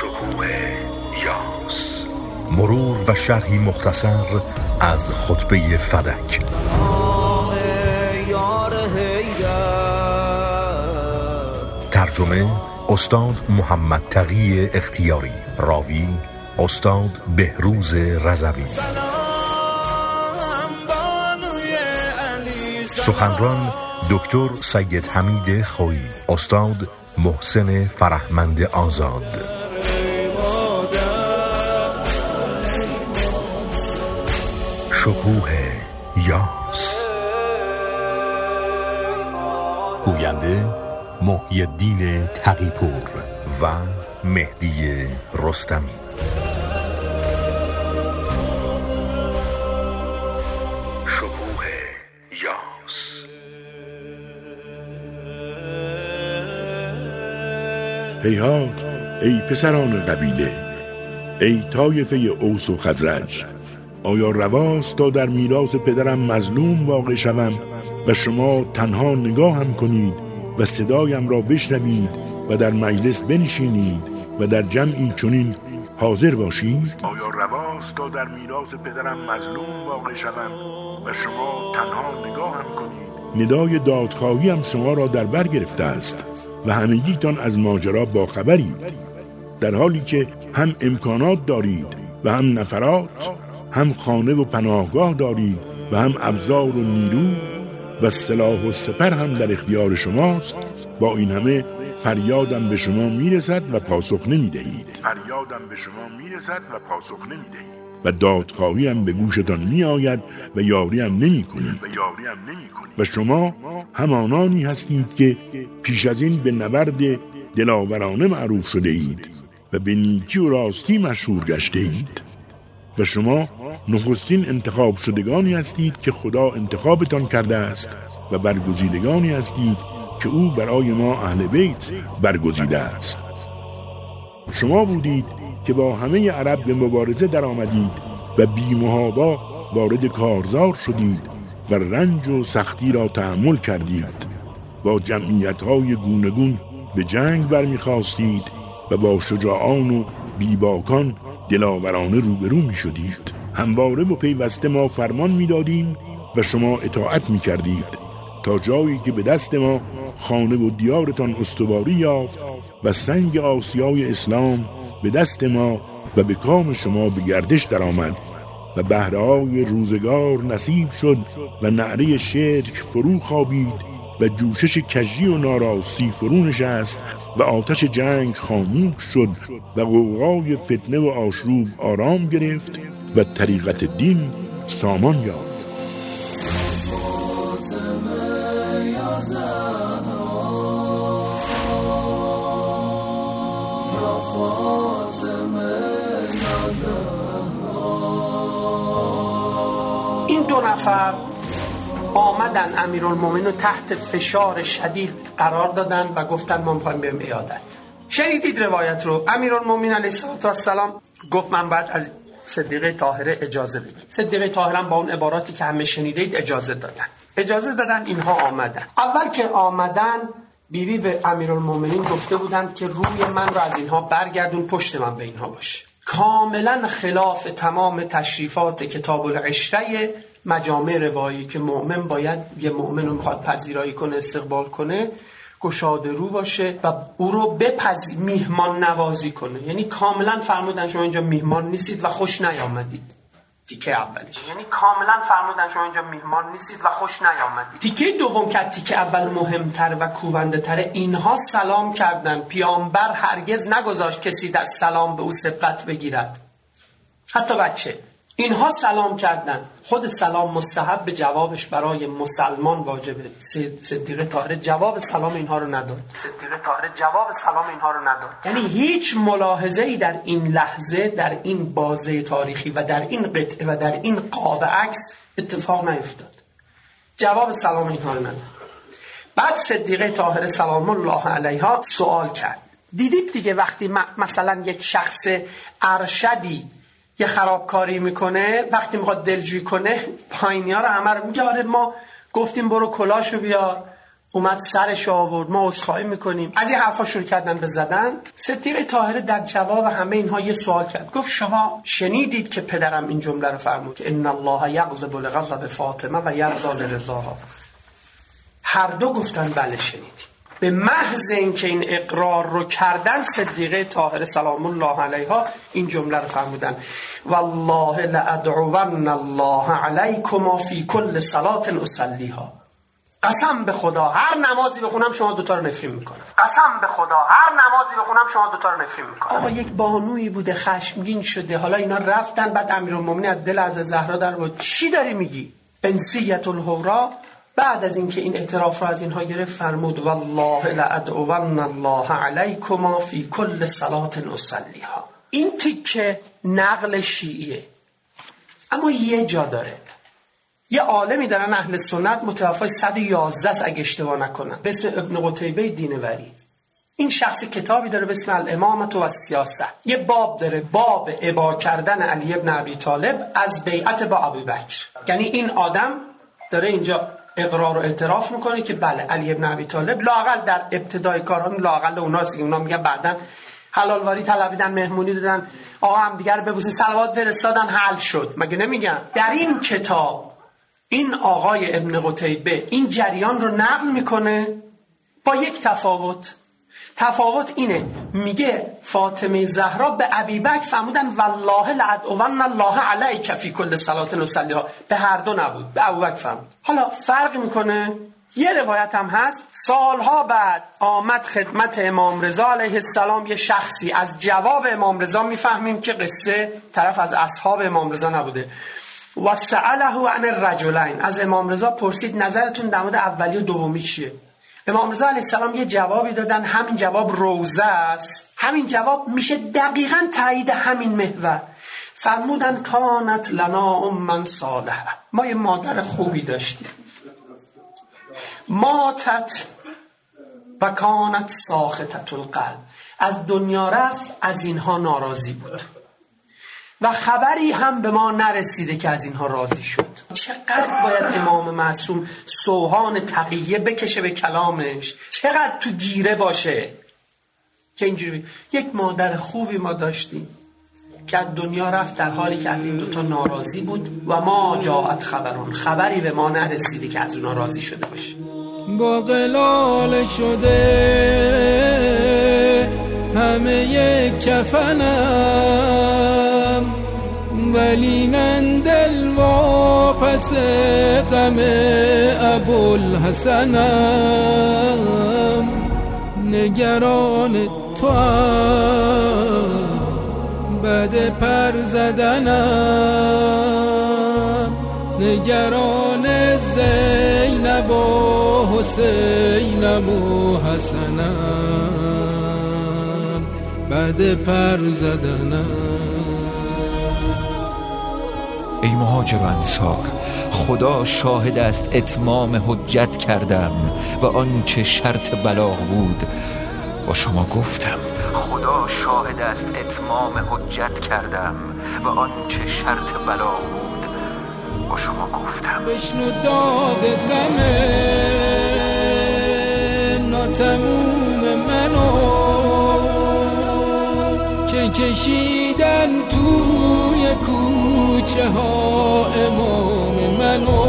شکوه یاس، مرور و شرحی مختصر از خطبه فدک. ترجمه استاد محمد تقی اختیاری، راوی استاد بهروز رضوی، سخنران دکتر سید حمید خویی، استاد محسن فرهمند آزاد. شکوه یاس. گوینده محی الدین تقی‌پور و مهدی رستمی. شکوه یاس. هیهات ای پسران قبیله، ای طایفه اوس و خزرج، آیا رواست تا در میراث پدرم مظلوم واقع شوم و شما تنها نگاهم کنید و صدایم را بشنوید و در مجلس بنشینید و در جمعی چنین حاضر باشید؟ آیا رواست تا در میراث پدرم مظلوم واقع شوم و شما تنها نگاهم کنید؟ ندای دادخواهیم شما را در بر گرفته است و همگیتان از ماجرا باخبرید، در حالی که هم امکانات دارید و هم نفرات، هم خانه و پناهگاه دارید و هم ابزار و نیرو و سلاح و سپر هم در اختیار شماست. با این همه فریادم به شما میرسد و پاسخ نمیدهید. و دادخواهی هم به گوشتان می آید و یاری هم نمی کنید. و شما همانانی هستید که پیش از این به نبرد دلاورانه معروف شده اید و به نیکی و راستی مشهور گشته اید. و شما نخستین انتخاب شدگانی هستید که خدا انتخابتان کرده است و برگزیدگانی هستید که او برای ما اهل بیت برگزیده است. شما بودید که با همه عرب به مبارزه در آمدید و بی محابا وارد کارزار شدید و رنج و سختی را تحمل کردید. با جمعیت‌های گوناگون به جنگ برمیخواستید و با شجاعان و بیباکان دلاورانه روبرو می شدید. همواره و پیوسته ما فرمان می دادیم و شما اطاعت می کردید تا جایی که به دست ما خانه و دیارتان استواری یافت و سنگ آسیای اسلام به دست ما و به کام شما به گردش در آمد و بهره‌های روزگار نصیب شد و نعره شرک فرو خوابید و جوشش کژی و ناراستی فرو نشست و آتش جنگ خاموش شد و غوغای فتنه و آشوب آرام گرفت و طریقت دین سامان یافت. این دو نفر آمدن امیرالمومنین رو تحت فشار شدید قرار دادن و گفتن ما می‌خوایم بریم عیادت. شنیدید روایت رو؟ امیرالمومنین علیه السلام گفت من بعد از صدیقه طاهره اجازه بدید. صدیقه طاهره با اون عباراتی که همه شنیدید اجازه دادن اینها آمدن. اول که آمدن بیبی به امیرالمومنین گفته بودن که روی من رو از اینها برگردون، پشت من به اینها باشه. کاملا خلاف تمام تشریفات کتاب العشره مجامع روایی که مؤمن باید یه مؤمن رو میخواد پذیرایی کنه، استقبال کنه، گشاده رو باشه و او رو میهمان نوازی کنه. یعنی کاملا فرمودن شما اینجا میهمان نیستید و خوش نیامدید. تیکه اولش تیکه دوم که تیکه اول مهمتر و کوبنده تره، اینها سلام کردن. پیامبر هرگز نگذاشت کسی در سلام به او سبقت بگیرد، حتی بچه. اینها سلام کردن. خود سلام مستحب، به جوابش برای مسلمان واجبه. صدیقه طاهره جواب سلام اینها رو نداد. یعنی هیچ ملاحظه‌ای در این لحظه، در این بازه تاریخی و در این قطعه و در این قاب عکس اتفاق نیفتاد. جواب سلام اینها رو نداد. بعد صدیقه طاهره سلام الله علیها سوال کرد. دیدید دیگه وقتی مثلا یک شخص ارشدی یه خرابکاری میکنه، وقتی میخواد دلجویی کنه پایینی‌ها رو همه رو میگه آره ما گفتیم برو کلاشو بیار، اومد سرش آورد، ما عذرخواهی میکنیم، از این حرفا شروع کردن به زدن. صدیقه طاهره در جواب همه اینها یه سوال کرد، گفت شما شنیدید که پدرم این جمله رو فرمود که ان الله یغضب لغضب فاطمه و یرضی لرضاها؟ هر دو گفتن بله شنیدیم. به محض اینکه این اقرار رو کردن، صدیقه طاهره سلام الله علیها این جمله رو فرمودن والله لادعون الله علیکما فی کل صلاه اصلیها. قسم به خدا هر نمازی بخونم شما دوتا رو نفرین میکنم. قسم به خدا هر نمازی بخونم شما دوتا رو نفرین میکنم. آقا یک بانویی بوده خشمگین شده، حالا اینا رفتن، بعد امیرالمومنین از دل از زهرا در بود چی داری میگی؟ انسیت الحورا بعد از اینکه این اعتراف را از اینها گرفت فرمود والله لادعون الله علیکما فی کل صلاه اصلیها. این تیکه نقل شیعیه، اما یه جا داره. یه عالمی دارن اهل سنت متوفای 111 است اگه اشتباه نکنم، به اسم ابن قتیبه دینوری. این شخص کتابی داره به اسم الامامة و السیاسه. یه باب داره، باب ابا کردن علی ابن ابی طالب از بیعت با ابوبکر. یعنی این آدم داره اینجا اقرار و اعتراف میکنه که بله علی ابن ابی طالب لااقل در ابتدای کاران، لااقل اوناست که اونا میگن بعدن حلال واری طلبیدن، مهمونی دادن، آقا هم دیگر ببوسین، صلوات فرستادن، حل شد. مگه نمیگن؟ در این کتاب این آقای ابن قتیبه این جریان رو نقل میکنه با یک تفاوت اینه، میگه فاطمه زهرا به ابوبکر فرمودن والله لادعون الله علیک فی کل صلاه نصلیها، به هر دو نبود، به ابوبکر فرمود. حالا فرق میکنه. یه روایت هم هست سالها بعد آمد خدمت امام رضا علیه السلام یه شخصی، از جواب امام رضا میفهمیم که قصه طرف از اصحاب امام رضا نبوده. و سأله عن الرجلین، از امام رضا پرسید نظرتون در مورد اولی و دومی چیه؟ امام رضا علیه السلام یه جوابی دادن، همین جواب روزه است، همین جواب میشه دقیقاً تایید همین محور. فرمودن کانت لنا امن صالحه، ما یه مادر خوبی داشتیم، ماتت و کانت ساخطة القلب، از دنیا رفت، از اینها ناراضی بود و خبری هم به ما نرسیده که از اینها راضی شد. چقدر باید امام معصوم سوهان تقیه بکشه به کلامش، چقدر تو گیره باشه که اینجوری یک مادر خوبی ما داشتیم که از دنیا رفت در حالی که از این دوتا ناراضی بود و ما جاءت خبرون، خبری به ما نرسیده که از اونها راضی شده باشه. با قلال شده همه یک کفنم، ولی من دل واپس غم ابوالحسنم، نگران تو هم بعد پر زدنم، نگران زینب و حسینم و حسنم بعد پر زدنم. ای مهاجر و انصار، خدا شاهد است اتمام حجت کردم و آنچه شرط بلاغ بود با شما گفتم. خدا شاهد است اتمام حجت کردم و آنچه شرط بلاغ بود با شما گفتم. بشنو داغ غم ناتموم منو که کشیدن توی کوچه ها امام منو،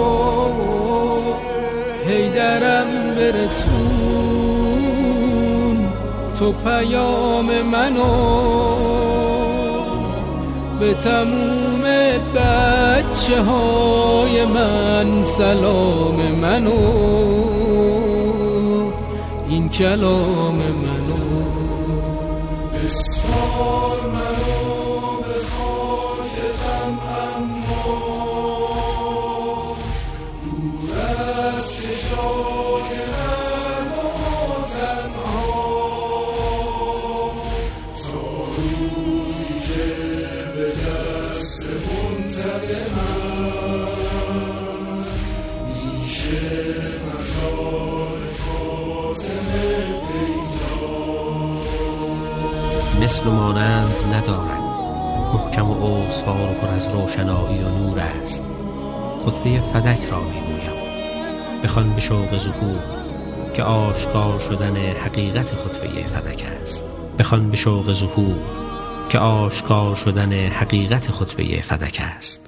حیدرم برسون تو پیام منو، به تموم بچه های من سلام منو، این کلام منو. بسپار منو به خاک غم، اما دور از چشای من و تنها، تا روزی که به دست منتقمم میشه مزار فاطمه پیدا. مثل و مانند ندارد، محکم و اوصال و پر از روشنایی و نور است. خطبه فدک را میگویم، بخوان به شوق ظهور که آشکار شدن حقیقت خطبه فدک است. بخوان به شوق ظهور که آشکار شدن حقیقت خطبه فدک است.